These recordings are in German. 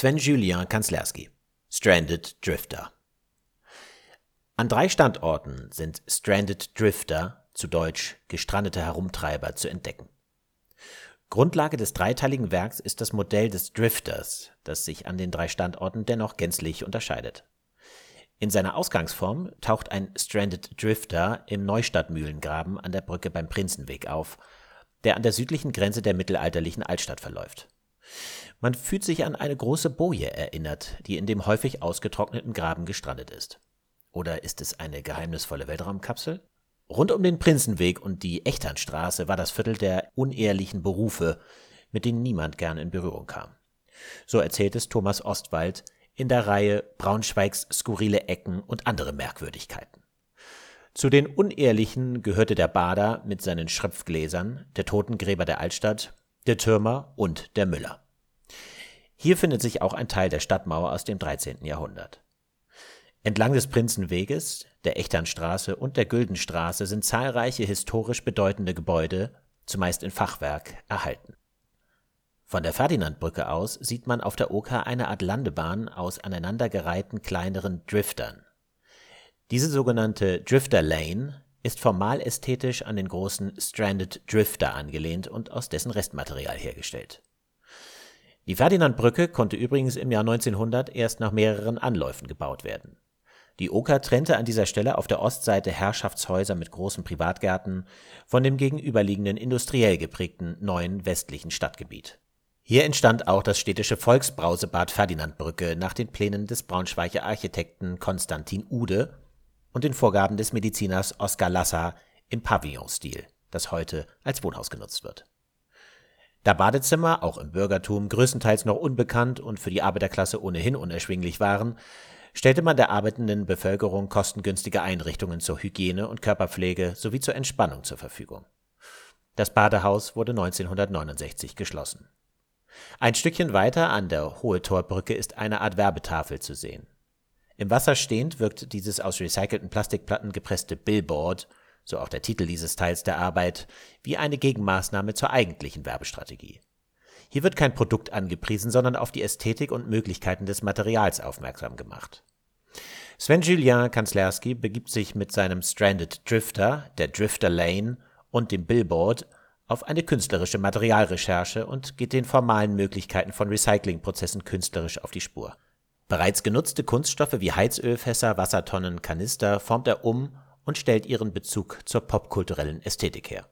Sven-Julien Kanzlerski, Stranded Drifter. An 3 Standorten sind Stranded Drifter, zu Deutsch gestrandete Herumtreiber, zu entdecken. Grundlage des dreiteiligen Werks ist das Modell des Drifters, das sich an den 3 Standorten dennoch gänzlich unterscheidet. In seiner Ausgangsform taucht ein Stranded Drifter im Neustadtmühlengraben an der Brücke beim Prinzenweg auf, der an der südlichen Grenze der mittelalterlichen Altstadt verläuft. Man fühlt sich an eine große Boje erinnert, die in dem häufig ausgetrockneten Graben gestrandet ist. Oder ist es eine geheimnisvolle Weltraumkapsel? Rund um den Prinzenweg und die Echternstraße war das Viertel der unehrlichen Berufe, mit denen niemand gern in Berührung kam. So erzählt es Thomas Ostwald in der Reihe Braunschweigs skurrile Ecken und andere Merkwürdigkeiten. Zu den Unehrlichen gehörte der Bader mit seinen Schröpfgläsern, der Totengräber der Altstadt, der Türmer und der Müller. Hier findet sich auch ein Teil der Stadtmauer aus dem 13. Jahrhundert. Entlang des Prinzenweges, der Echternstraße und der Güldenstraße sind zahlreiche historisch bedeutende Gebäude, zumeist in Fachwerk, erhalten. Von der Ferdinandbrücke aus sieht man auf der Oker eine Art Landebahn aus aneinandergereihten kleineren Driftern. Diese sogenannte Drifter Lane ist formal ästhetisch an den großen Stranded Drifter angelehnt und aus dessen Restmaterial hergestellt. Die Ferdinandbrücke konnte übrigens im Jahr 1900 erst nach mehreren Anläufen gebaut werden. Die Oker trennte an dieser Stelle auf der Ostseite Herrschaftshäuser mit großen Privatgärten von dem gegenüberliegenden industriell geprägten neuen westlichen Stadtgebiet. Hier entstand auch das städtische Volksbrausebad Ferdinandbrücke nach den Plänen des Braunschweiger Architekten Konstantin Uhde und den Vorgaben des Mediziners Oskar Lassa im Pavillonstil, das heute als Wohnhaus genutzt wird. Da Badezimmer, auch im Bürgertum, größtenteils noch unbekannt und für die Arbeiterklasse ohnehin unerschwinglich waren, stellte man der arbeitenden Bevölkerung kostengünstige Einrichtungen zur Hygiene und Körperpflege sowie zur Entspannung zur Verfügung. Das Badehaus wurde 1969 geschlossen. Ein Stückchen weiter an der Hohe-Tor-Brücke ist eine Art Werbetafel zu sehen. Im Wasser stehend wirkt dieses aus recycelten Plastikplatten gepresste Billboard, so auch der Titel dieses Teils der Arbeit, wie eine Gegenmaßnahme zur eigentlichen Werbestrategie. Hier wird kein Produkt angepriesen, sondern auf die Ästhetik und Möglichkeiten des Materials aufmerksam gemacht. Sven-Julien Kanzlerski begibt sich mit seinem Stranded Drifter, der Drifter Lane und dem Billboard auf eine künstlerische Materialrecherche und geht den formalen Möglichkeiten von Recyclingprozessen künstlerisch auf die Spur. Bereits genutzte Kunststoffe wie Heizölfässer, Wassertonnen, Kanister formt er um und stellt ihren Bezug zur popkulturellen Ästhetik her.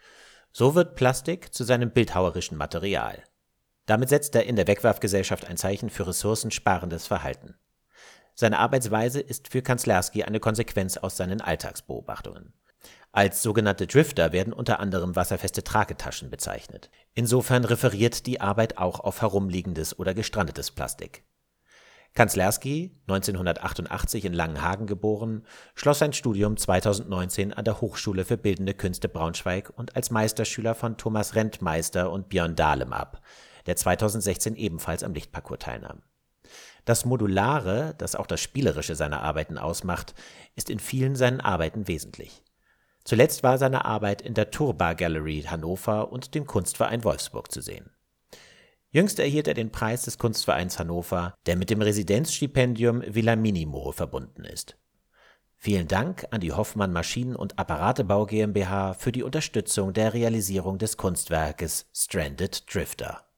So wird Plastik zu seinem bildhauerischen Material. Damit setzt er in der Wegwerfgesellschaft ein Zeichen für ressourcensparendes Verhalten. Seine Arbeitsweise ist für Kanzlerski eine Konsequenz aus seinen Alltagsbeobachtungen. Als sogenannte Drifter werden unter anderem wasserfeste Tragetaschen bezeichnet. Insofern referiert die Arbeit auch auf herumliegendes oder gestrandetes Plastik. Kanzlerski, 1988 in Langenhagen geboren, schloss sein Studium 2019 an der Hochschule für Bildende Künste Braunschweig und als Meisterschüler von Thomas Rentmeister und Björn Dahlem ab, der 2016 ebenfalls am Lichtparcours teilnahm. Das Modulare, das auch das Spielerische seiner Arbeiten ausmacht, ist in vielen seinen Arbeiten wesentlich. Zuletzt war seine Arbeit in der Turba Gallery Hannover und dem Kunstverein Wolfsburg zu sehen. Jüngst erhielt er den Preis des Kunstvereins Hannover, der mit dem Residenzstipendium Villa Minimo verbunden ist. Vielen Dank an die Hoffmann Maschinen- und Apparatebau GmbH für die Unterstützung der Realisierung des Kunstwerkes Stranded Drifter.